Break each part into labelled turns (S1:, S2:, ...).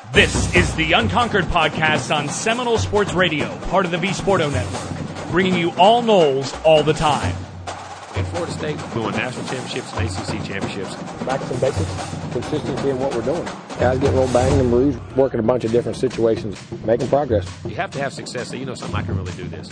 S1: This is the Unconquered Podcast on Seminole Sports Radio, part of the V Sporto Network, bringing you all Noles all the time.
S2: In Florida State, we won national championships and ACC championships.
S3: Back to some basics, consistency in what we're doing. Guys getting a little banged and bruised, working a bunch of different situations, making progress.
S2: You have to have success so you know something, I can really do this.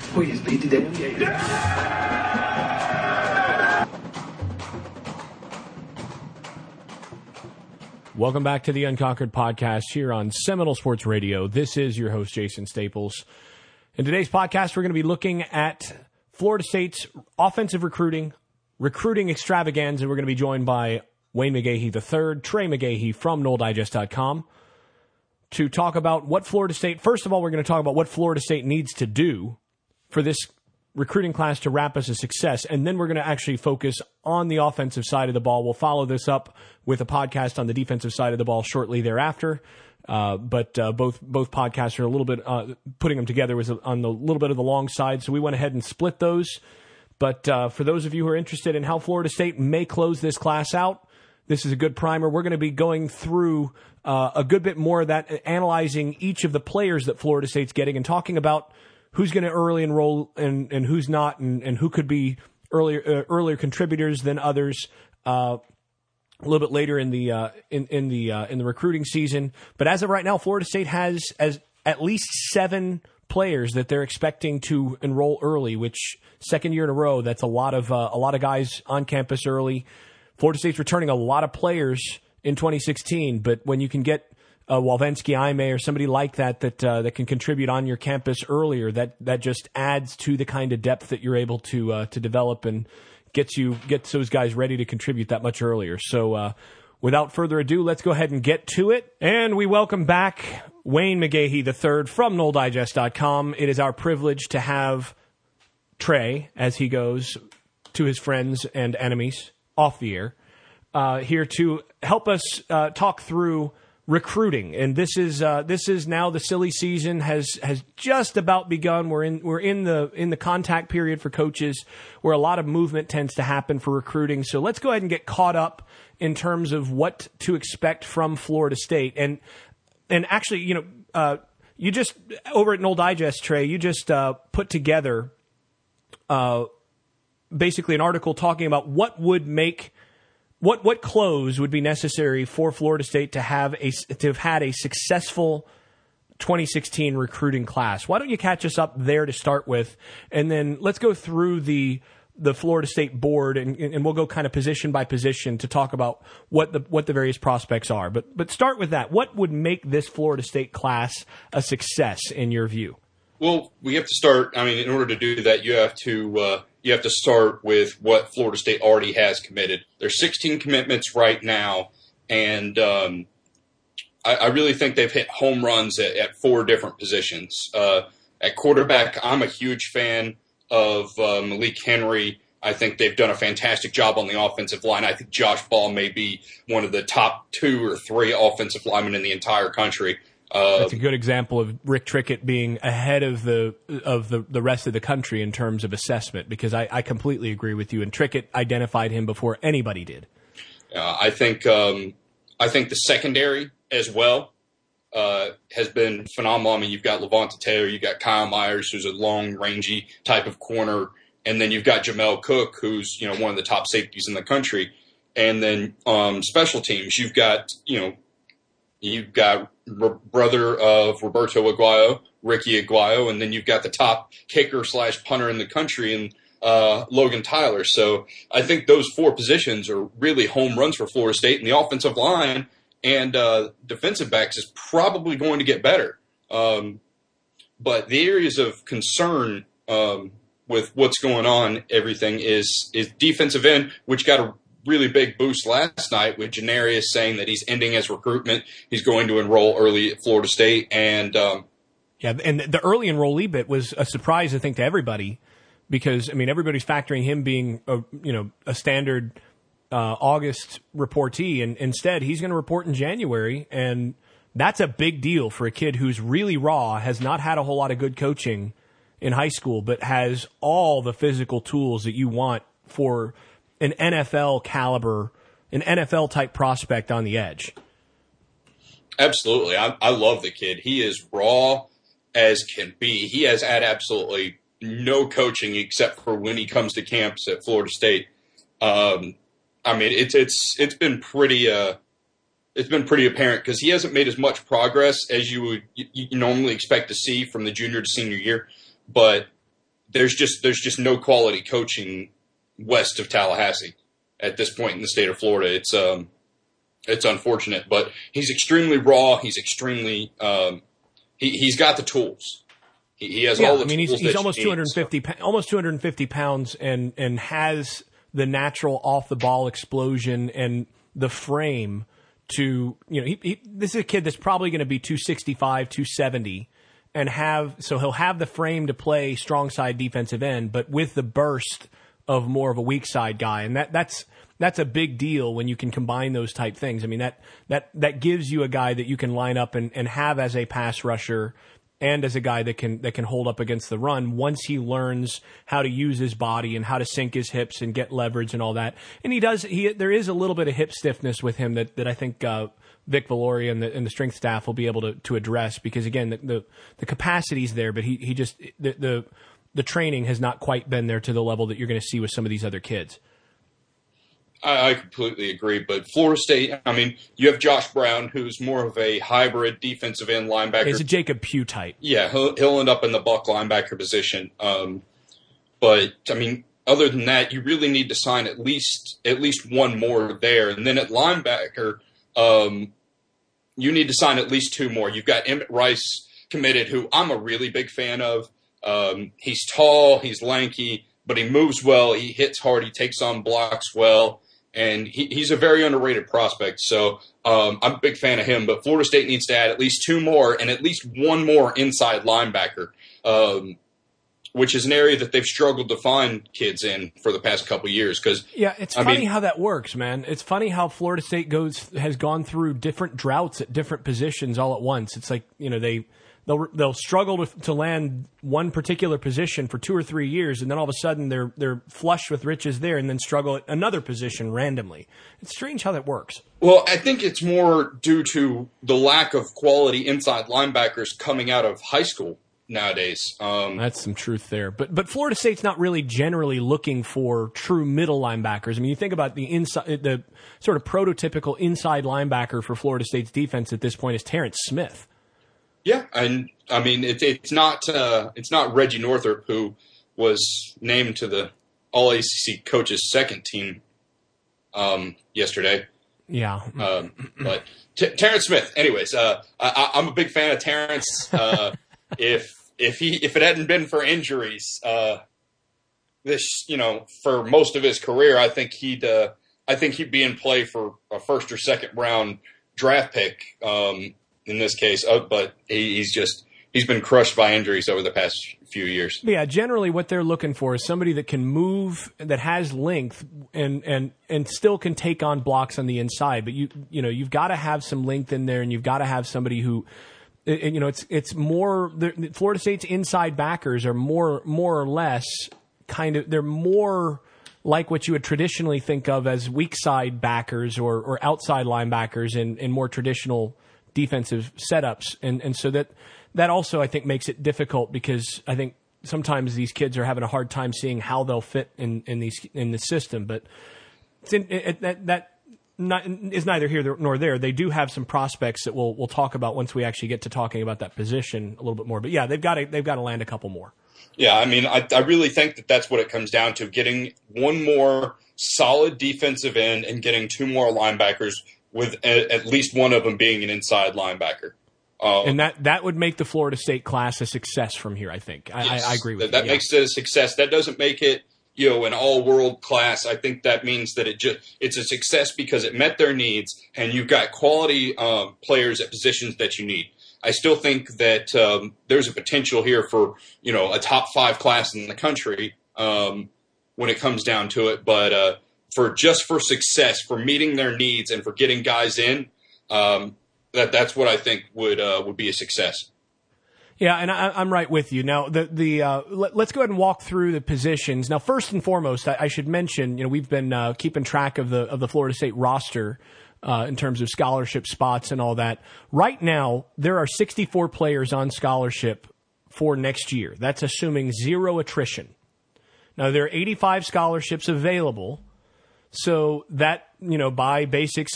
S1: Welcome back to the Unconquered Podcast here on Seminole Sports Radio. This is your host, Jason Staples. In today's podcast, we're going to be looking at Florida State's offensive recruiting extravaganza. We're going to be joined by Wayne McGahee III, Trey McGahee from NoleDigest.com to talk about what Florida State, first of all, we're going to talk about what Florida State needs to do for this recruiting class to wrap as a success, and then we're going to actually focus on the offensive side of the ball. We'll follow this up with a podcast on the defensive side of the ball shortly thereafter. But both podcasts are a little bit putting them together was on the little bit of the long side, so we went ahead and split those. But for those of you who are interested in how Florida State may close this class out, this is a good primer. We're going to be going through a good bit more of that, analyzing each of the players that Florida State's getting and talking about who's going to early enroll and who's not, and who could be earlier contributors than others. A little bit later in the recruiting season, but as of right now, Florida State has at least 7 players that they're expecting to enroll early. Which second year in a row, that's a lot of guys on campus early. Florida State's returning a lot of players in 2016, but when you can get Walvensky, Aime, or somebody like that can contribute on your campus earlier, that just adds to the kind of depth that you're able to develop and gets those guys ready to contribute that much earlier. So without further ado, let's go ahead and get to it. And we welcome back Wayne McGahee III from NoleDigest.com. It is our privilege to have Trey, as he goes to his friends and enemies off the air, here to help us talk through recruiting. And this is now the silly season has just about begun. We're in the contact period for coaches, where a lot of movement tends to happen for recruiting. So let's go ahead and get caught up in terms of what to expect from Florida State. And actually, you just over at Nole Digest, Trey, you just put together basically an article talking about what close would be necessary for Florida State to have had a successful 2016 recruiting class. Why don't you catch us up there to start with, and then let's go through the Florida State board, and we'll go kind of position by position to talk about what the various prospects are. But start with that. What would make this Florida State class a success in your view?
S4: Well, we have to start. I mean, in order to do that, you have to start with what Florida State already has committed. There's 16 commitments right now, and I really think they've hit home runs at 4 different positions. At quarterback, I'm a huge fan of Malik Henry. I think they've done a fantastic job on the offensive line. I think Josh Ball may be one of the top 2 or 3 offensive linemen in the entire country.
S1: That's a good example of Rick Trickett being ahead of the rest of the country in terms of assessment, because I completely agree with you. And Trickett identified him before anybody did.
S4: I think the secondary as well has been phenomenal. I mean, you've got Levante Taylor, you've got Kyle Myers, who's a long, rangy type of corner, and then you've got Jamel Cook, who's one of the top safeties in the country. And then special teams, you've got brother of Roberto Aguayo, Ricky Aguayo, and then you've got the top kicker / punter in the country in Logan Tyler. So I think those 4 positions are really home runs for Florida State, and the offensive line and defensive backs is probably going to get better. But the areas of concern with what's going on, everything is defensive end, which got a really big boost last night with Janarius saying that he's ending his recruitment. He's going to enroll early at Florida State. And
S1: and the early enrollee bit was a surprise, I think, to everybody, because, I mean, everybody's factoring him being a standard August reportee, and instead he's going to report in January, and that's a big deal for a kid who's really raw, has not had a whole lot of good coaching in high school, but has all the physical tools that you want for an NFL caliber, an NFL type prospect on the edge.
S4: Absolutely. I love the kid. He is raw as can be. He has had absolutely no coaching except for when he comes to camps at Florida State. I mean, it's been pretty apparent because he hasn't made as much progress as you normally expect to see from the junior to senior year, but there's just no quality coaching west of Tallahassee at this point in the state of Florida. It's unfortunate, but he's extremely raw. He's extremely he's got the tools. He has all the tools. I mean,
S1: he's almost 250 pounds and has the natural off the ball explosion and the frame to, this is a kid that's probably going to be 265, 270 and he'll have the frame to play strong side defensive end, but with the burst of more of a weak side guy. And that's a big deal when you can combine those type things. I mean, that gives you a guy that you can line up and have as a pass rusher and as a guy that can hold up against the run once he learns how to use his body and how to sink his hips and get leverage and all that. And there is a little bit of hip stiffness with him that I think Vic Valori and the strength staff will be able to address because, again, the capacity's there, but he just the training has not quite been there to the level that you're going to see with some of these other kids.
S4: I completely agree, but Florida State, I mean, you have Josh Brown, who's more of a hybrid defensive end linebacker.
S1: He's a Jacob Pugh type.
S4: Yeah, he'll end up in the Buck linebacker position. But, I mean, other than that, you really need to sign at least one more there. And then at linebacker, you need to sign at least two more. You've got Emmett Rice committed, who I'm a really big fan of. He's tall, he's lanky, but he moves well, he hits hard, he takes on blocks well. And he's a very underrated prospect, so I'm a big fan of him. But Florida State needs to add at least two more and at least one more inside linebacker, which is an area that they've struggled to find kids in for the past couple of years.
S1: It's funny how that works, man. It's funny how Florida State has gone through different droughts at different positions all at once. It's like they'll struggle to land one particular position for 2 or 3 years, and then all of a sudden they're flush with riches there, and then struggle at another position randomly. It's strange how that works.
S4: Well, I think it's more due to the lack of quality inside linebackers coming out of high school nowadays.
S1: That's some truth there. But Florida State's not really generally looking for true middle linebackers. I mean, you think about the sort of prototypical inside linebacker for Florida State's defense at this point is Terrence Smith.
S4: Yeah, and I mean it's not Reggie Northrup, who was named to the All ACC coaches second team yesterday.
S1: Yeah,
S4: but Terrence Smith. Anyways, I'm a big fan of Terrence. If it hadn't been for injuries, for most of his career, I think he'd be in play for a first or second round draft pick. In this case, but he's been crushed by injuries over the past few years.
S1: Yeah, generally what they're looking for is somebody that can move, that has length, and still can take on blocks on the inside. But you've got to have some length in there, and you've got to have somebody who, it's more. Florida State's inside backers are more or less they're more like what you would traditionally think of as weak side backers or outside linebackers in more traditional defensive setups, and so that also I think makes it difficult because I think sometimes these kids are having a hard time seeing how they'll fit in the system. But that is neither here nor there. They do have some prospects that we'll talk about once we actually get to talking about that position a little bit more. But yeah, they've got to land a couple more.
S4: Yeah, I mean, I really think that's what it comes down to: getting one more solid defensive end and getting two more linebackers, with at least one of them being an inside linebacker.
S1: And that would make the Florida State class a success from here, I think. Yes, I agree with you.
S4: That makes it a success. That doesn't make it, an all-world class. I think that means that it's a success because it met their needs, and you've got quality players at positions that you need. I still think that there's a potential here for, a top 5 class in the country when it comes down to it. But for success, for meeting their needs and for getting guys in, that's what I think would be a success.
S1: Yeah, and I'm right with you. Now, let's go ahead and walk through the positions. Now, first and foremost, I should mention, we've been keeping track of the Florida State roster in terms of scholarship spots and all that. Right now, there are 64 players on scholarship for next year. That's assuming zero attrition. Now, there are 85 scholarships available, so that, by basic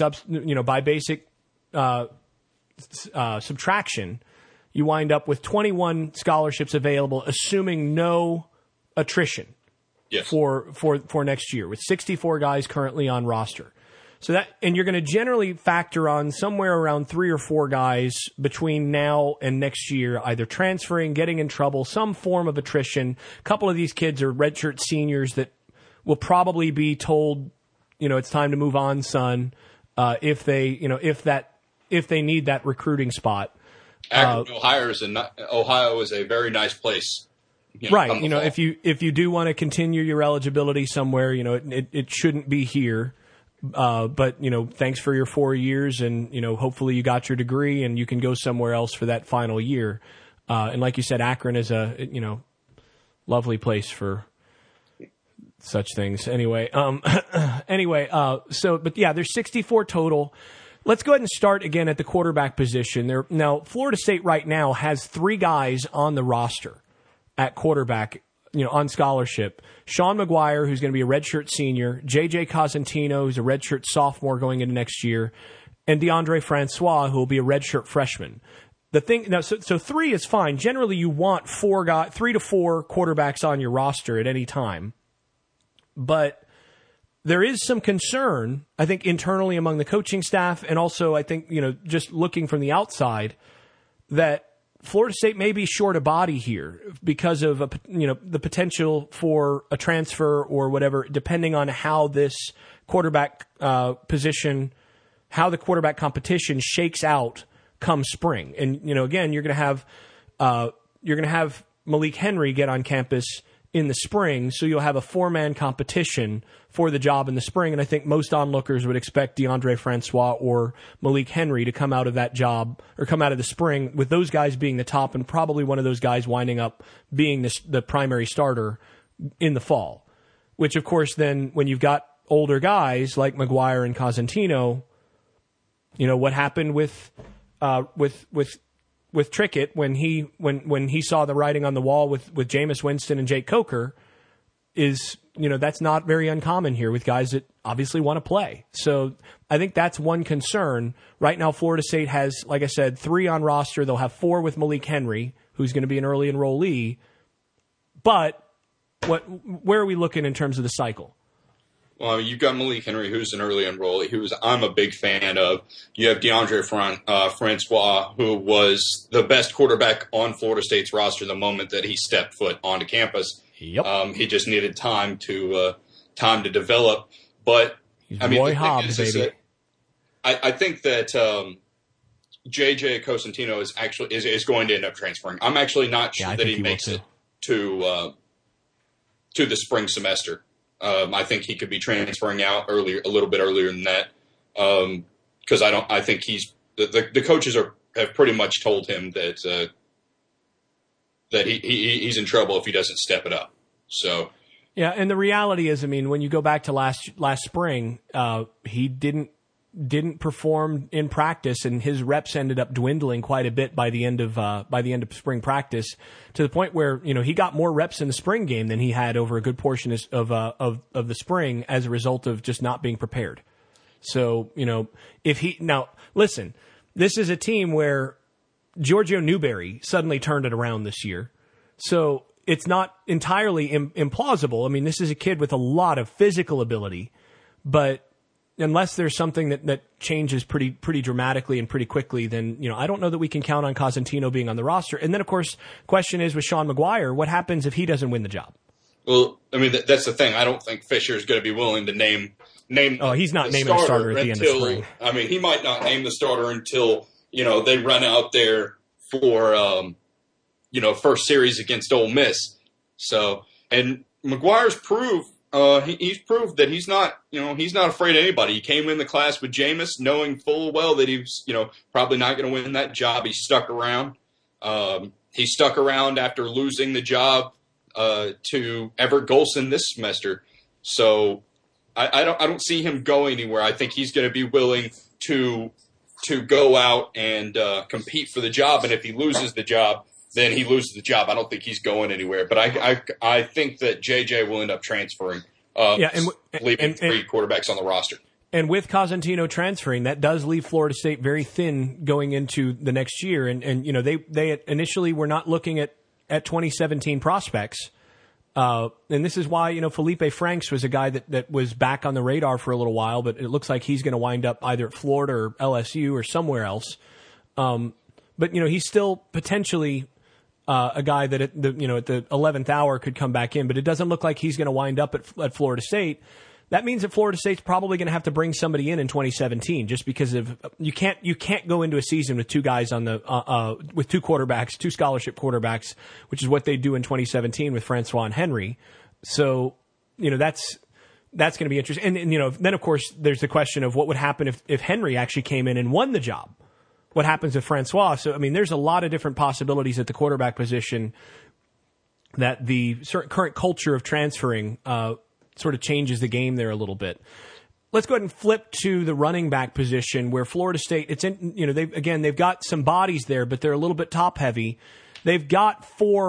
S1: subtraction, you wind up with 21 scholarships available, assuming no attrition.
S4: Yes.
S1: For next year, with 64 guys currently on roster. So and you're going to generally factor on somewhere around 3 or 4 guys between now and next year, either transferring, getting in trouble, some form of attrition. A couple of these kids are redshirt seniors that will probably be told, it's time to move on, son, if they need that recruiting spot.
S4: Ohio is a very nice place.
S1: Right. If you do want to continue your eligibility somewhere, it shouldn't be here. But thanks for your 4 years, and hopefully you got your degree and you can go somewhere else for that final year. And like you said, Akron is a lovely place for such things. Anyway, there's 64 total. Let's go ahead and start again at the quarterback position. Now, Florida State right now has 3 guys on the roster at quarterback, on scholarship. Sean McGuire, who's going to be a redshirt senior, J.J. Cosentino, who's a redshirt sophomore going into next year, and DeAndre Francois, who will be a redshirt freshman. The thing now, so 3 is fine. Generally, you want 3 to 4 quarterbacks on your roster at any time, but there is some concern, I think, internally among the coaching staff, and also I think just looking from the outside, that Florida State may be short a body here because of the potential for a transfer or whatever, depending on how this quarterback position, how the quarterback competition shakes out come spring. And again, you're going to have Malik Henry get on campus in the spring, so you'll have a 4-man competition for the job in the spring, and I think most onlookers would expect DeAndre Francois or Malik Henry to come out of that job, or come out of the spring, with those guys being the top, and probably one of those guys winding up being the primary starter in the fall. Which, of course, then, when you've got older guys like McGuire and Cosentino, what happened with Trickett when he saw the writing on the wall with Jameis Winston and Jake Coker is, that's not very uncommon here with guys that obviously want to play. So I think that's one concern. Right now, Florida State has, like I said, 3 on roster. They'll have 4 with Malik Henry, who's going to be an early enrollee. But where are we looking in terms of the cycle?
S4: Well, you've got Malik Henry, who's an early enrollee, I'm a big fan of. You have DeAndre Francois, who was the best quarterback on Florida State's roster the moment that he stepped foot onto campus.
S1: Yep.
S4: He just needed time to develop. But
S1: Roy Hobbs, baby.
S4: I think that J.J. Cosentino is going to end up transferring. I'm actually not sure that he makes it to the spring semester. I think he could be transferring out a little bit earlier than that, because I think the coaches have pretty much told him that he's in trouble if he doesn't step it up. So
S1: yeah, and the reality is, when you go back to last spring, he didn't perform in practice, and his reps ended up dwindling quite a bit by the end of spring practice, to the point where he got more reps in the spring game than he had over a good portion of the spring as a result of just not being prepared. So listen, this is a team where Giorgio Newberry suddenly turned it around this year, so it's not entirely implausible. This is a kid with a lot of physical ability, but unless there's something that changes pretty dramatically and pretty quickly, then I don't know that we can count on Cosentino being on the roster. And then, of course, question is with Sean McGuire, what happens if he doesn't win the job?
S4: Well, that's the thing. I don't think Fisher is going to be willing to name.
S1: Oh, he's not naming the starter at the end of spring.
S4: He might not name the starter until they run out there for first series against Ole Miss. So, and McGuire's he's proved that he's not afraid of anybody. He came in the class with Jameis knowing full well that he was, probably not going to win that job. He stuck around. He stuck around after losing the job to Everett Golson this semester. So I don't see him going anywhere. I think he's going to be willing to go out and compete for the job. And if he loses the job, then he loses the job. I don't think he's going anywhere. But I think that JJ will end up transferring, leaving three quarterbacks on the roster.
S1: And with Cosentino transferring, that does leave Florida State very thin going into the next year. And you know, they initially were not looking at 2017 prospects. And this is why, you know, Felipe Franks was a guy that was back on the radar for a little while, but it looks like he's going to wind up either at Florida or LSU or somewhere else. But, you know, he's still potentially a guy that at the 11th hour could come back in, but it doesn't look like he's going to wind up at Florida State. That means that Florida State's probably going to have to bring somebody in 2017, just because of you can't go into a season with two guys on the with two quarterbacks, two scholarship quarterbacks, which is what they do in 2017 with Francois and Henry. So, you know, that's going to be interesting. And you know, then of course there's the question of what would happen if Henry actually came in and won the job. What happens with Francois? So I mean, there's a lot of different possibilities at the quarterback position that the current culture of transferring sort of changes the game there a little bit. Let's go ahead and flip to the running back position, where Florida State, they've got some bodies there, but they're a little bit top heavy. They've got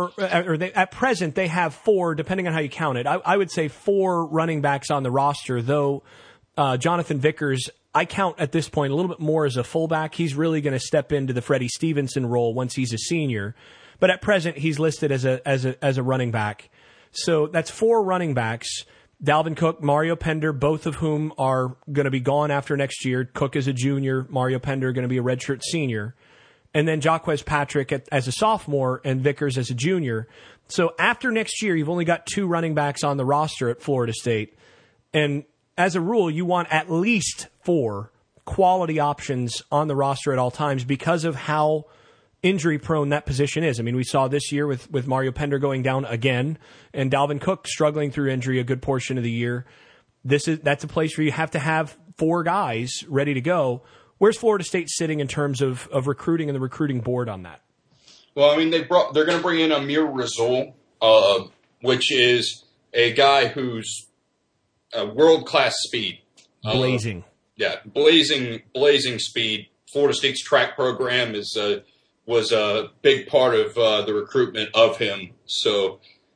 S1: at present they have four, depending on how you count it. I would say four running backs on the roster, though Jonathan Vickers, I count at this point a little bit more as a fullback. He's really going to step into the Freddie Stevenson role once he's a senior, but at present he's listed as a running back. So that's four running backs. Dalvin Cook, Mario Pender, both of whom are going to be gone after next year. Cook is a junior, Mario Pender going to be a redshirt senior. And then Jaquez Patrick as a sophomore and Vickers as a junior. So after next year, you've only got two running backs on the roster at Florida State. And as a rule, you want at least four quality options on the roster at all times because of how injury prone that position is. I mean, we saw this year with Mario Pender going down again and Dalvin Cook struggling through injury a good portion of the year. That's a place where you have to have four guys ready to go. Where's Florida State sitting in terms of recruiting and the recruiting board on that?
S4: Well, I mean, they're going to bring in Amir Rasul, which is a guy who's world-class speed.
S1: Blazing.
S4: Blazing speed. Florida State's track program was a big part of the recruitment of him. So,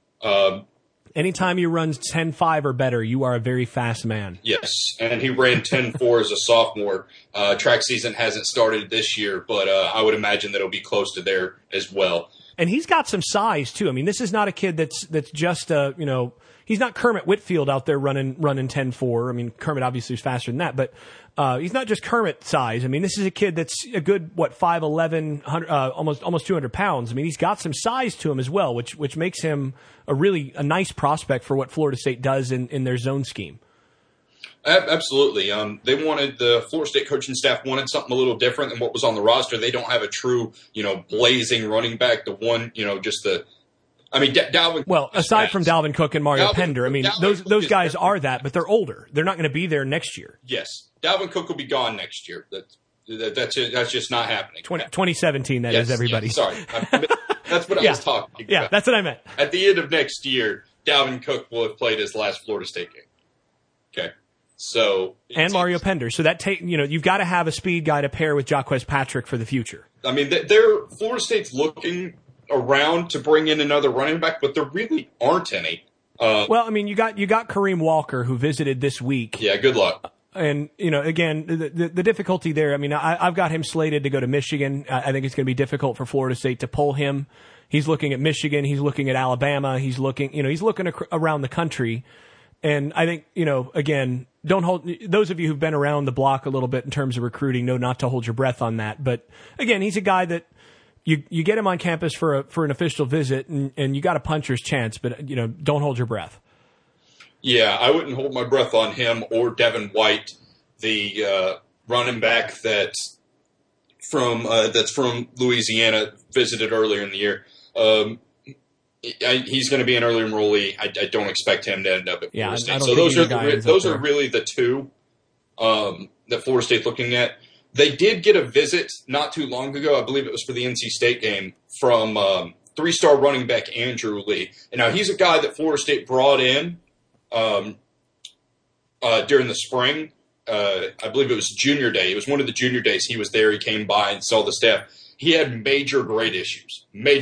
S1: anytime you run 10.5 or better, you are a very fast man.
S4: Yes, and he ran 10.4 as a sophomore. Track season hasn't started this year, but I would imagine that it'll be close to there as well. And
S1: he's got some size too. I mean, this is not a kid that's just he's not Kermit Whitfield out there running 10.4. I mean, Kermit obviously is faster than that, but he's not just Kermit size. I mean, this is a kid that's a good 5'11", almost 200 pounds. I mean, he's got some size to him as well, which makes him a nice prospect for what Florida State does in their zone scheme.
S4: Absolutely. The Florida State coaching staff wanted something a little different than what was on the roster. They don't have a true, blazing running back. The one, Dalvin.
S1: Well, aside from Dalvin Cook and Mario Pender, I mean, those guys are that, but they're older. They're not going to be there next year.
S4: Yes, Dalvin Cook will be gone next year. That's just not happening.
S1: 2017, that is, everybody.
S4: Yes, sorry, that's what I was talking about.
S1: Yeah, that's what I meant.
S4: At the end of next year, Dalvin Cook will have played his last Florida State game. Okay. So
S1: and Mario Pender. So you've got to have a speed guy to pair with Jaquez Patrick for the future.
S4: I mean, Florida State's looking around to bring in another running back, but there really aren't any.
S1: Well, I mean, you got Kareem Walker, who visited this week.
S4: Yeah, good luck.
S1: And again, the difficulty there. I mean, I've got him slated to go to Michigan. I think it's going to be difficult for Florida State to pull him. He's looking at Michigan. He's looking at Alabama. He's looking around the country. And I think, again, don't hold those of you who've been around the block a little bit in terms of recruiting know not to hold your breath on that. But again, he's a guy that you get him on campus for an official visit and you got a puncher's chance, but don't hold your breath.
S4: Yeah, I wouldn't hold my breath on him or Devin White, the running back that's from Louisiana, visited earlier in the year. He's going to be an early enrollee. I don't expect him to end up at Florida State. So those are really the two that Florida State's looking at. They did get a visit not too long ago. I believe it was for the NC State game from three-star running back Andrew Lee. And now he's a guy that Florida State brought in during the spring I believe it was junior day. It was one of the junior days. He was there. He came by and saw the staff. He had major grade issues.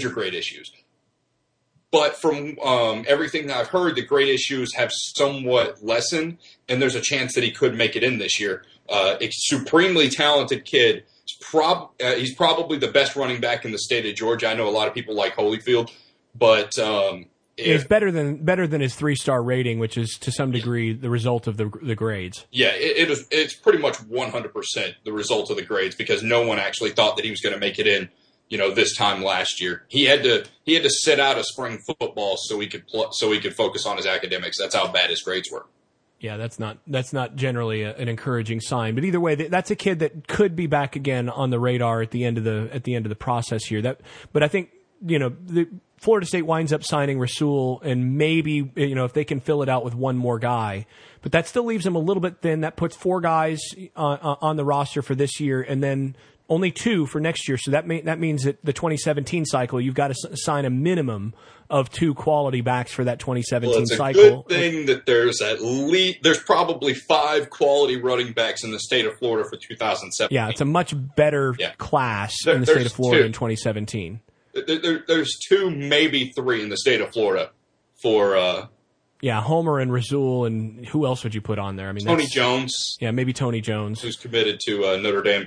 S4: But from everything I've heard, the grade issues have somewhat lessened, and there's a chance that he could make it in this year. A supremely talented kid. He's probably the best running back in the state of Georgia. I know a lot of people like Holyfield, but
S1: it's better than his 3-star rating, which is to some degree the result of the grades.
S4: Yeah, it's pretty much 100% the result of the grades, because no one actually thought that he was going to make it in. This time last year, he had to sit out of spring football so he could focus on his academics. That's how bad his grades were.
S1: Yeah, that's not generally an encouraging sign. But either way, that's a kid that could be back again on the radar at the end of the process here. But I think the Florida State winds up signing Rasul, and maybe if they can fill it out with one more guy, but that still leaves them a little bit thin. That puts 4 guys on the roster for this year, and then only 2 for next year. So that means that the 2017 cycle, you've got to sign a minimum of 2 quality backs for that 2017 cycle.
S4: It's a good thing that there's probably 5 quality running backs in the state of Florida for 2017.
S1: Yeah, it's a much better class in the state of Florida in 2017.
S4: There's 2, maybe 3 in the state of Florida for.
S1: Homer and Rasul, and who else would you put on there? I mean,
S4: Tony Jones.
S1: Yeah, maybe Tony Jones,
S4: who's committed to Notre Dame.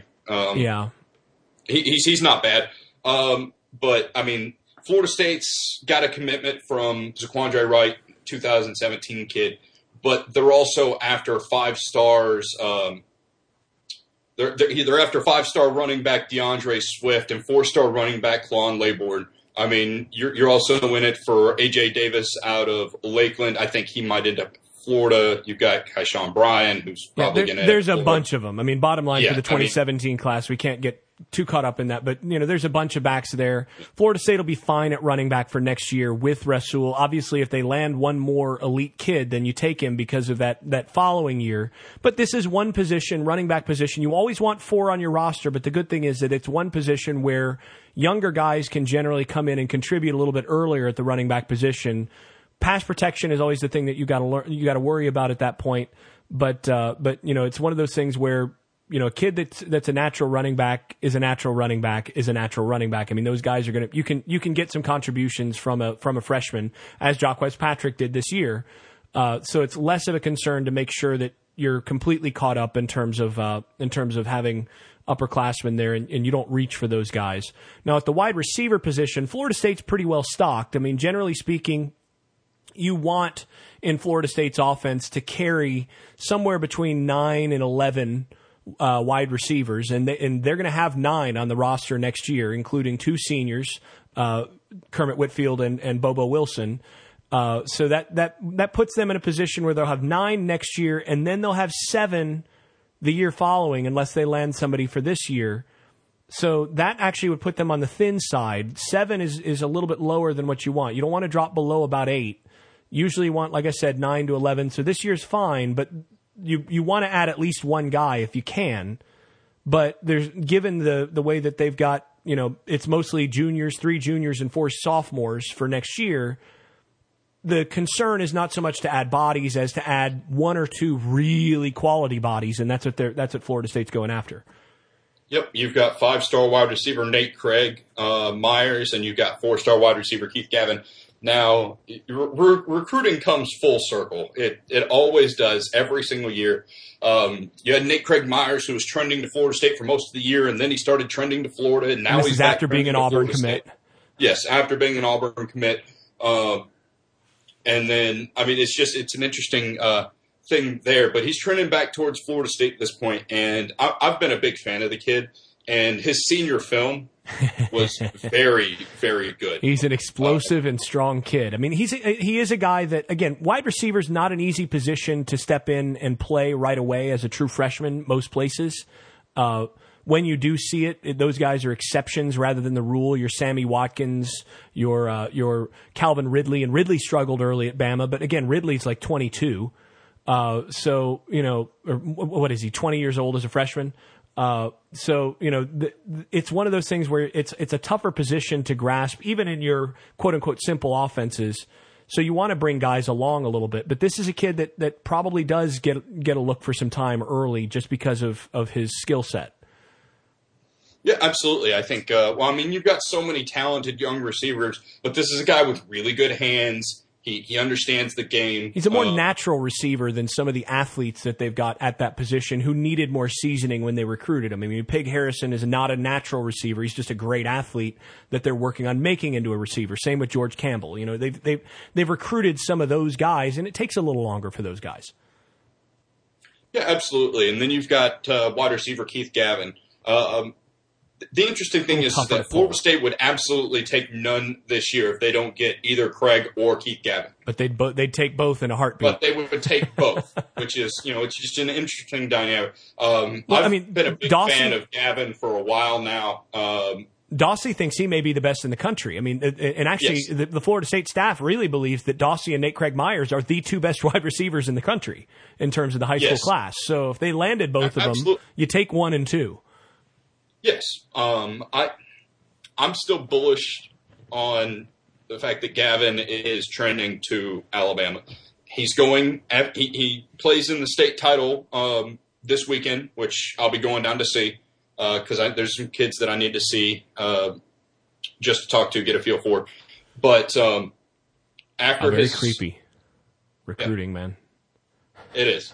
S4: He's not bad. But I mean, Florida State's got a commitment from Zaquandre Wright, 2017 kid, but they're also after 5 stars. They're after 5-star running back DeAndre Swift and 4-star running back Claude Laybourne. I mean, you're also in it for A.J. Davis out of Lakeland. I think he might end up in Florida. You've got Keyshawn Bryan, who's probably going to.
S1: There's a bunch of them. I mean, bottom line for the 2017 class, we can't get too caught up in that, but there's a bunch of backs there. Florida State will be fine at running back for next year with Rasul. Obviously, if they land one more elite kid, then you take him because of that following year. But this is one position, running back position. You always want 4 on your roster, but the good thing is that it's one position where younger guys can generally come in and contribute a little bit earlier at the running back position. Pass protection is always the thing that you got to worry about at that point. But it's one of those things where a kid that's a natural running back is a natural running back is a natural running back. I mean, those guys are you can get some contributions from a freshman, as Jacquez Patrick did this year. So it's less of a concern to make sure that you're completely caught up in terms of having upperclassmen there, and you don't reach for those guys. Now at the wide receiver position, Florida State's pretty well stocked. I mean, generally speaking, you want in Florida State's offense to carry somewhere between 9 and 11 wide receivers, and they're going to have 9 on the roster next year, including 2 seniors, Kermit Whitfield and Bobo Wilson. So that puts them in a position where they'll have 9 next year, and then they'll have 7 the year following, unless they land somebody for this year. So that actually would put them on the thin side. 7 is a little bit lower than what you want. You don't want to drop below about 8. Usually you want, like I said, 9 to 11. So this year's fine, but you want to add at least one guy if you can. But given the way that they've got, it's mostly juniors, 3 juniors and 4 sophomores for next year. The concern is not so much to add bodies as to add 1 or 2 really quality bodies, and that's what Florida State's going after.
S4: Yep, you've got 5-star wide receiver Nate Craig Myers, and you've got 4-star wide receiver Keith Gavin. Now, recruiting comes full circle. It always does every single year. You had Nate Craig Myers, who was trending to Florida State for most of the year, and then he started trending to Florida, and now he's
S1: after being an Auburn commit.
S4: Yes, after being an Auburn commit. And then, I mean, it's an interesting thing there, but he's trending back towards Florida State at this point, and I've been a big fan of the kid, and his senior film was very, very good.
S1: He's an explosive and strong kid. I mean, he is a guy that, again, wide receiver is not an easy position to step in and play right away as a true freshman most places. When you do see it, those guys are exceptions rather than the rule. Your Sammy Watkins, your Calvin Ridley, and Ridley struggled early at Bama, but again, Ridley's like 22. So, what is he, 20 years old as a freshman? It's one of those things where it's a tougher position to grasp, even in your quote unquote simple offenses, So you want to bring guys along a little bit. But this is a kid that probably does get a look for some time early just because of his skill set.
S4: Yeah, absolutely. I think, you've got so many talented young receivers, but this is a guy with really good hands. He understands the game.
S1: He's a more natural receiver than some of the athletes that they've got at that position who needed more seasoning when they recruited him. I mean, Pig Harrison is not a natural receiver. He's just a great athlete that they're working on making into a receiver. Same with George Campbell. You know, they've recruited some of those guys, and it takes a little longer for those guys.
S4: Yeah, absolutely. And then you've got wide receiver Keith Gavin. The interesting thing is that Florida State would absolutely take none this year if they don't get either Craig or Keith Gavin.
S1: But they'd take both in a heartbeat.
S4: But they would take both, which is, it's just an interesting dynamic. I've been a big fan of Gavin for a while now.
S1: Dossie thinks he may be the best in the country. I mean, and actually, yes. the Florida State staff really believes that Dossie and Nate Craig Myers are the two best wide receivers in the country in terms of the high school class. So if they landed both of them, you take 1 and 2.
S4: Yes, I'm still bullish on the fact that Gavin is trending to Alabama. He's going. He plays in the state title this weekend, which I'll be going down to see because there's some kids that I need to see just to talk to, get a feel for. But after
S1: very creepy recruiting, man.
S4: It is.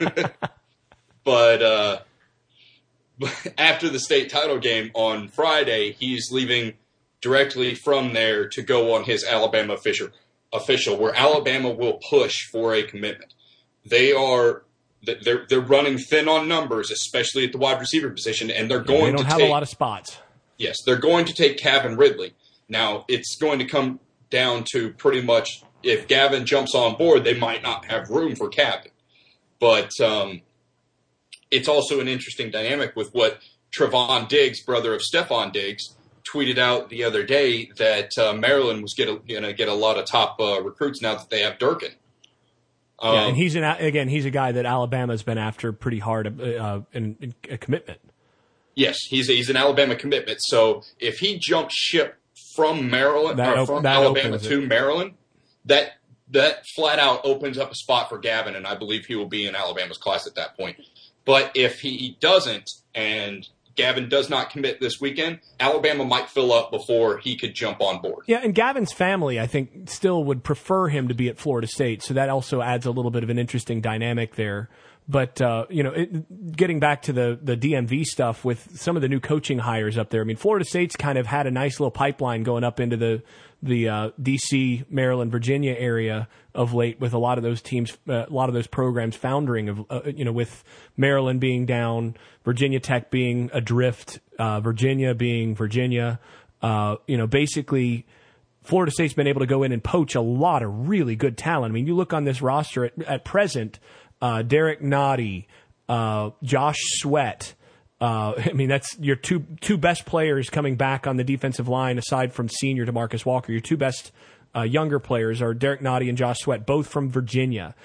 S4: But after the state title game on Friday, he's leaving directly from there to go on his Alabama official, where Alabama will push for a commitment. They're running thin on numbers, especially at the wide receiver position, and they don't
S1: have a lot of spots.
S4: Yes, they're going to take Calvin Ridley. Now, it's going to come down to pretty much if Gavin jumps on board, they might not have room for Calvin. But it's also an interesting dynamic with what Trevon Diggs, brother of Stephon Diggs, tweeted out the other day that Maryland was going to get a lot of top recruits now that they have Durkin.
S1: And he's a guy that Alabama's been after pretty hard in a commitment.
S4: Yes, he's an Alabama commitment. So if he jumps ship from Maryland from Alabama to Maryland, that flat out opens up a spot for Gavin, and I believe he will be in Alabama's class at that point. But if he doesn't, and Gavin does not commit this weekend, Alabama might fill up before he could jump on board.
S1: Yeah, and Gavin's family, I think, still would prefer him to be at Florida State, so that also adds a little bit of an interesting dynamic there. But, getting back to the DMV stuff with some of the new coaching hires up there, I mean, Florida State's kind of had a nice little pipeline going up into the D.C., Maryland, Virginia area of late with a lot of those teams, a lot of those programs foundering with Maryland being down, Virginia Tech being adrift, Virginia being Virginia. Basically Florida State's been able to go in and poach a lot of really good talent. I mean, you look on this roster at present, Derek Noddy, Josh Sweat. That's your two best players coming back on the defensive line aside from senior DeMarcus Walker. Your two best younger players are Derek Noddy and Josh Sweat, both from Virginia.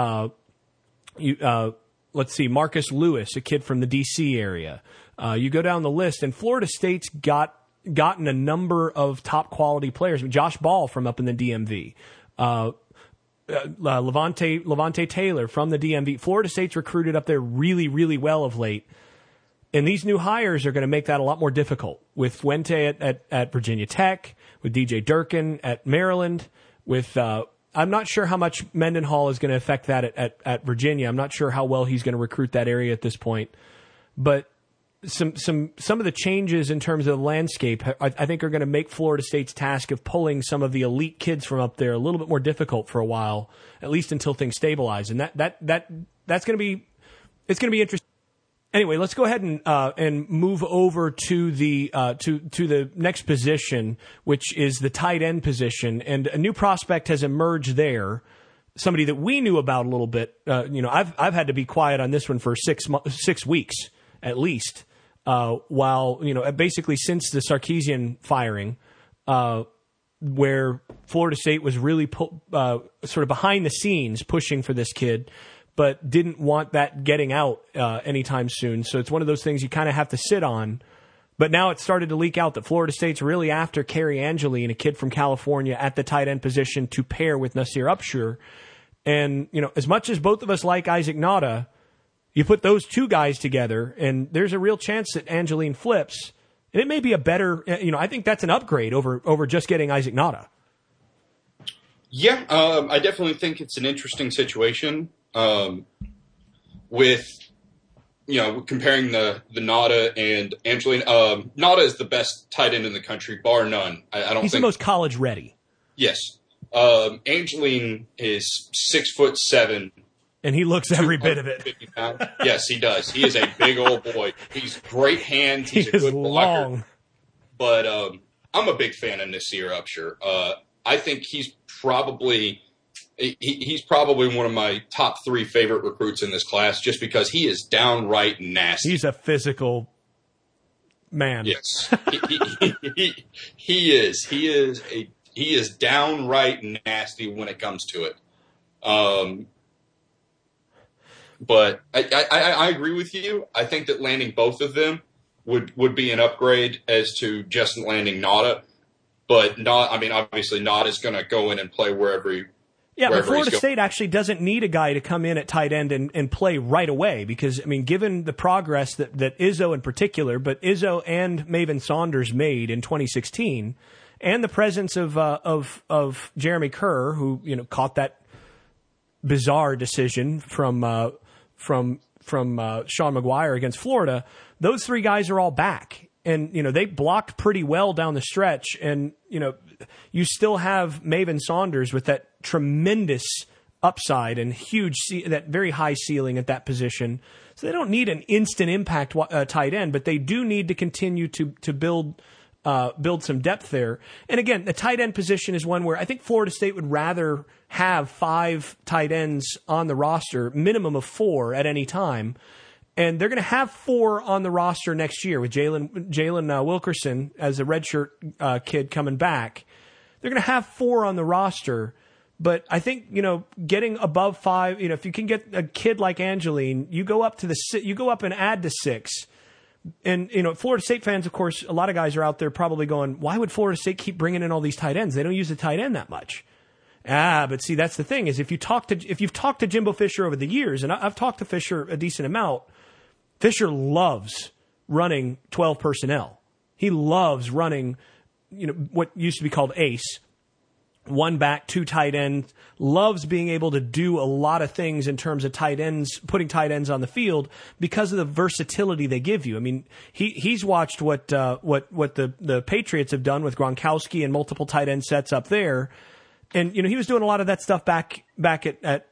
S1: Let's see, Marcus Lewis, a kid from the D.C. area. You go down the list, and Florida State's gotten a number of top quality players. I mean, Josh Ball from up in the DMV. Levante Taylor from the DMV. Florida State's recruited up there really, really well of late. And these new hires are going to make that a lot more difficult with Fuente at Virginia Tech, with DJ Durkin at Maryland, with I'm not sure how much Mendenhall is going to affect that at Virginia. I'm not sure how well he's going to recruit that area at this point. But some of the changes in terms of the landscape, I think, are going to make Florida State's task of pulling some of the elite kids from up there a little bit more difficult for a while, at least until things stabilize. And that's going to be interesting. Anyway, let's go ahead and move over to the next position, which is the tight end position, and a new prospect has emerged there. Somebody that we knew about a little bit. I've had to be quiet on this one for 6 weeks at least. While basically since the Sarkisian firing, where Florida State was really sort of behind the scenes pushing for this kid, but didn't want that getting out anytime soon. So it's one of those things you kind of have to sit on. But now it's started to leak out that Florida State's really after Kerry Angeline, a kid from California, at the tight end position to pair with Nasir Upshur. And, as much as both of us like Isaac Nauta, you put those two guys together, and there's a real chance that Angeline flips. And it may be a better, I think that's an upgrade over just getting Isaac Nauta.
S4: Yeah, I definitely think it's an interesting situation with, comparing the Nauta and Angeline. Nauta is the best tight end in the country, bar none.
S1: He's the most college ready.
S4: Yes. Angeline is 6'7".
S1: And he looks every bit of it.
S4: Yes, he does. He is a big old boy. He's great hands. He's a good blocker. But I'm a big fan of Nasir Upshur. I think he's probably one of my top 3 favorite recruits in this class, just because he is downright nasty.
S1: He's a physical man.
S4: Yes, he is. He is downright nasty when it comes to it. But I agree with you. I think that landing both of them would be an upgrade as to just landing Nauta. But obviously Nauta is going to go in and play wherever
S1: but Florida State actually doesn't need a guy to come in at tight end and play right away because, given the progress that Izzo in particular, but Izzo and Maven Saunders made in 2016, and the presence of Jeremy Kerr, who caught that bizarre decision from Sean McGuire against Florida, those 3 guys are all back. And, they blocked pretty well down the stretch. And, you still have Maven Saunders with that tremendous upside and that very high ceiling at that position. So they don't need an instant impact tight end, but they do need to continue to build some depth there. And again, the tight end position is one where I think Florida State would rather have 5 tight ends on the roster, minimum of 4 at any time. And they're going to have 4 on the roster next year with Jalen Wilkerson as a redshirt kid coming back. They're going to have 4 on the roster. But I think, getting above 5, if you can get a kid like Angeline, you go up and add to 6. And, Florida State fans, of course, a lot of guys are out there probably going, why would Florida State keep bringing in all these tight ends? They don't use the tight end that much. But see, that's the thing is if you've talked to Jimbo Fisher over the years, and I've talked to Fisher a decent amount, Fisher loves running 12 personnel. He loves running, what used to be called ace, 1 back, 2 tight ends, loves being able to do a lot of things in terms of tight ends, putting tight ends on the field because of the versatility they give you. He's watched what the Patriots have done with Gronkowski and multiple tight end sets up there. And, he was doing a lot of that stuff back at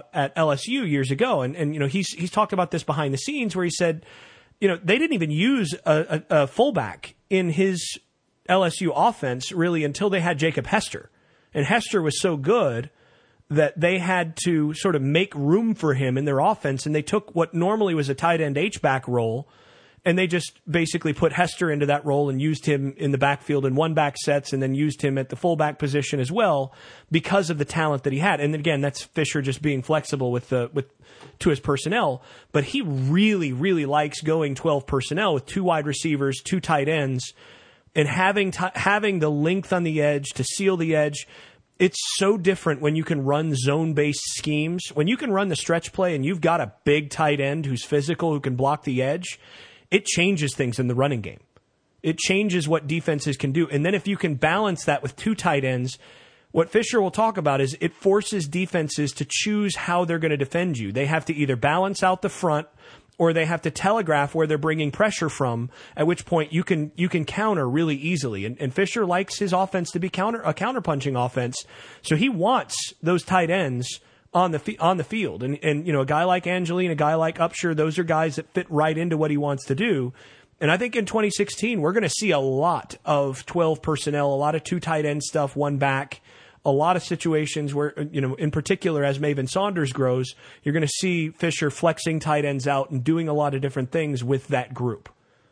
S1: LSU years ago. And he's talked about this behind the scenes where he said, they didn't even use a fullback in his LSU offense really until they had Jacob Hester. And Hester was so good that they had to sort of make room for him in their offense. And they took what normally was a tight end H-back role, and they just basically put Hester into that role and used him in the backfield in 1-back sets and then used him at the fullback position as well because of the talent that he had. And again, that's Fisher just being flexible to his personnel. But he really, really likes going 12 personnel with 2 wide receivers, 2 tight ends, and having the length on the edge to seal the edge. It's so different when you can run zone-based schemes. When you can run the stretch play and you've got a big tight end who's physical, who can block the edge, it changes things in the running game. It changes what defenses can do. And then if you can balance that with 2 tight ends, what Fisher will talk about is it forces defenses to choose how they're going to defend you. They have to either balance out the front or they have to telegraph where they're bringing pressure from, at which point you can counter really easily. And Fisher likes his offense to be a counterpunching offense. So he wants those tight ends on the field. And a guy like Angeline, a guy like Upshur, those are guys that fit right into what he wants to do. And I think in 2016, we're going to see a lot of 12 personnel, a lot of 2 tight end stuff, 1 back, a lot of situations where, in particular, as Maven Saunders grows, you're going to see Fisher flexing tight ends out and doing a lot of different things with that group.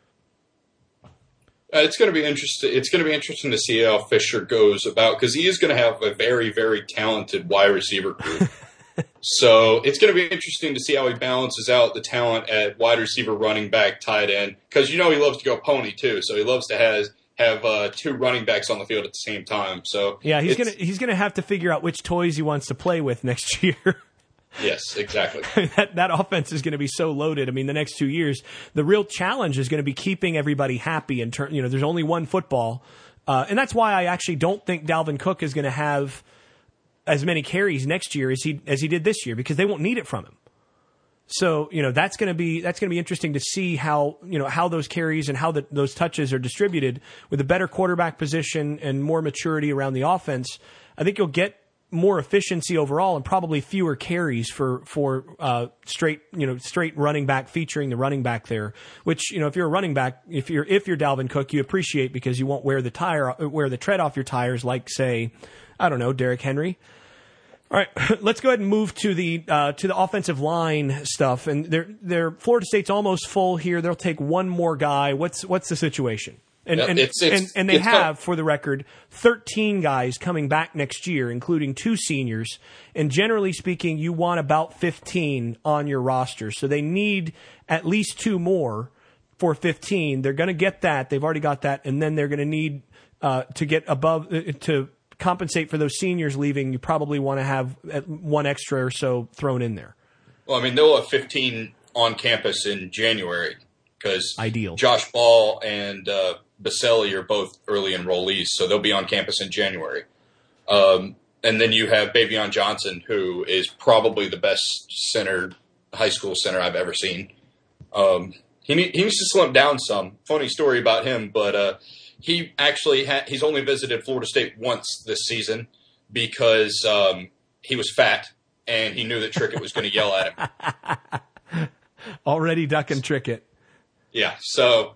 S4: It's going to be interesting. It's going to be interesting to see how Fisher goes about because he is going to have a very, very talented wide receiver group. So it's going to be interesting to see how he balances out the talent at wide receiver, running back, tight end, because he loves to go pony too. So he loves to have two running backs on the field at the same time. So
S1: yeah, he's gonna have to figure out which toys he wants to play with next year.
S4: Yes, exactly.
S1: that offense is going to be so loaded. I mean, the next 2 years, the real challenge is going to be keeping everybody happy. There's only one football, and that's why I actually don't think Dalvin Cook is going to have as many carries next year as he did this year, because they won't need it from him. So that's going to be interesting to see how those carries and how those touches are distributed with a better quarterback position and more maturity around the offense. I think you'll get more efficiency overall and probably fewer carries for straight running back, featuring the running back there, which, if you're a running back, if you're Dalvin Cook, you appreciate, because you won't wear the tread off your tires like, say, I don't know, Derrick Henry. All right, let's go ahead and move to the offensive line stuff. And Florida State's almost full here. They'll take one more guy. What's the situation? And they have, for the record, 13 guys coming back next year, including 2 seniors. And generally speaking, you want about 15 on your roster. So they need at least 2 more for 15. They're going to get that. They've already got that. And then they're going to need to get above to compensate for those seniors leaving. You probably want to have 1 extra or so thrown in there.
S4: Well, I mean, they'll have 15 on campus in January, because
S1: ideal.
S4: Josh Ball and Baselli are both early enrollees, so they'll be on campus in January. And then you have Bavion Johnson, who is probably the best high school center I've ever seen. He needs to slim down some. Funny story about him, but he actually he's only visited Florida State once this season, because he was fat and he knew that Trickett was going to yell at him.
S1: Already ducking Trickett.
S4: Yeah, so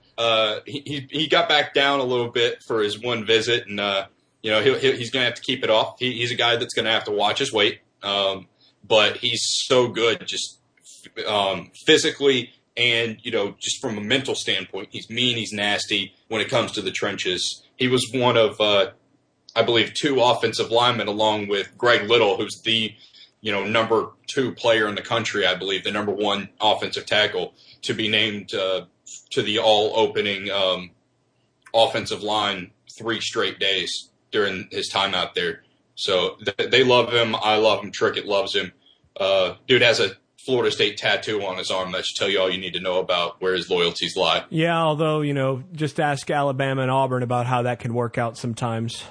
S4: he got back down a little bit for his one visit, and he's going to have to keep it off. He's a guy that's going to have to watch his weight, but he's so good, just physically and just from a mental standpoint. He's mean, he's nasty when it comes to the trenches. He was one of I believe 2 offensive linemen, along with Greg Little, who's the number 2 player in the country, I believe, the number 1 offensive tackle, to be named to the all-opening offensive line 3 straight days during his time out there. So they love him. I love him. Trickett loves him. Dude has a Florida State tattoo on his arm that should tell you all you need to know about where his loyalties lie. Yeah,
S1: although, just ask Alabama and Auburn about how that can work out sometimes.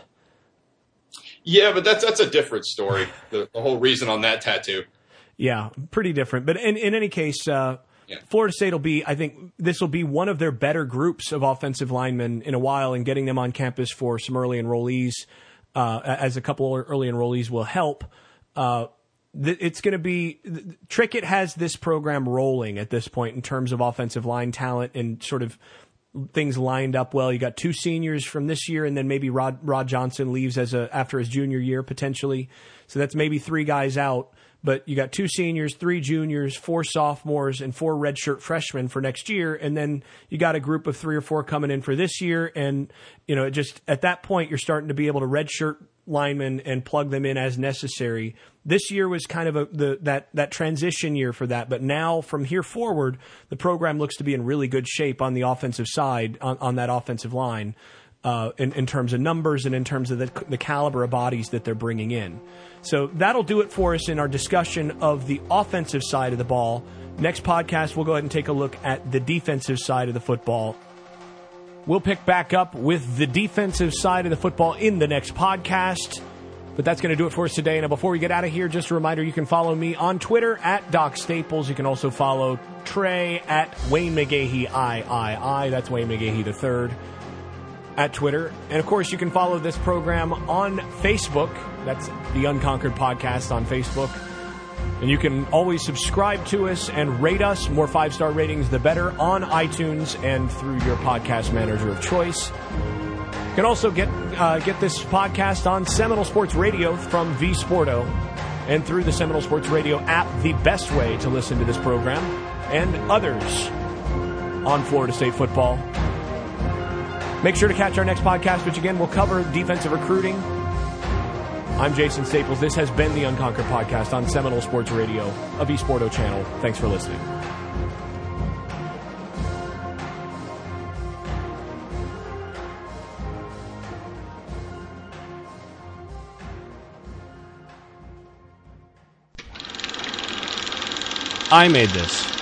S4: Yeah, but that's a different story, the whole reason on that tattoo.
S1: Yeah, pretty different. But in any case, Florida State I think this will be one of their better groups of offensive linemen in a while, and getting them on campus for some early enrollees, as a couple early enrollees will help. It's going to be – Trickett has this program rolling at this point in terms of offensive line talent and sort of things lined up well. You got 2 seniors from this year, and then maybe Rod Johnson leaves after his junior year potentially. So that's maybe 3 guys out. But you got 2 seniors, 3 juniors, 4 sophomores, and 4 redshirt freshmen for next year. And then you got a group of 3 or 4 coming in for this year. And, just at that point, you're starting to be able to redshirt linemen and plug them in as necessary. This year was kind of that transition year for that. But now, from here forward, the program looks to be in really good shape on the offensive side, on that offensive line. In terms of numbers and in terms of the caliber of bodies that they're bringing in. So that'll do it for us in our discussion of the offensive side of the ball. Next podcast, we'll go ahead and take a look at the defensive side of the football. We'll pick back up with the defensive side of the football in the next podcast. But that's going to do it for us today. Now, before we get out of here, just a reminder, you can follow me on Twitter at Doc Staples. You can also follow Trey at Wayne McGahee III. That's Wayne McGahee III. At Twitter. And, of course, you can follow this program on Facebook. That's the Unconquered Podcast on Facebook. And you can always subscribe to us and rate us. More 5-star ratings, the better, on iTunes and through your podcast manager of choice. You can also get this podcast on Seminole Sports Radio from vSporto and through the Seminole Sports Radio app, the best way to listen to this program and others on Florida State football. Make sure to catch our next podcast, which again will cover defensive recruiting. I'm Jason Staples. This has been the Unconquered Podcast on Seminole Sports Radio of eSporto Channel. Thanks for listening.
S5: I made this.